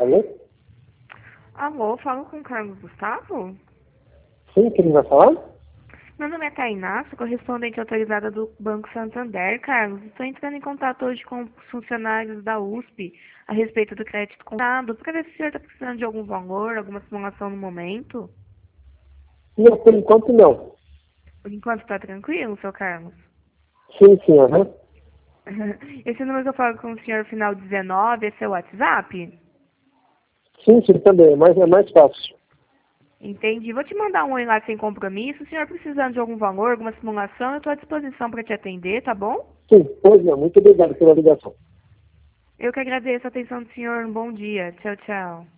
Alô? Alô, falo com o Carlos Gustavo? Sim, quem vai falar? Meu nome é Tainá, sou correspondente autorizada do Banco Santander, Carlos. Estou entrando em contato hoje com os funcionários da USP a respeito do crédito comprado, para ver se o senhor está precisando de algum valor, alguma simulação no momento. Não, por enquanto não. Por enquanto está tranquilo, seu Carlos? Sim, sim, aham. Esse número que eu falo com o senhor final 19 é seu WhatsApp? Sim, sim, também, mas é mais fácil. Entendi. Vou te mandar um oi lá sem compromisso. O senhor precisando de algum valor, alguma simulação, eu estou à disposição para te atender, tá bom? Sim, pois não, muito obrigado pela ligação. Eu que agradeço a atenção do senhor. Um bom dia. Tchau, tchau.